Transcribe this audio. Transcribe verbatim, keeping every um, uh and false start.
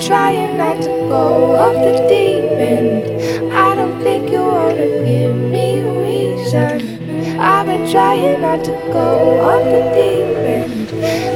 trying not to go off the deep end. I don't think you wanna give me a reason. I've been trying not to go off the deep end.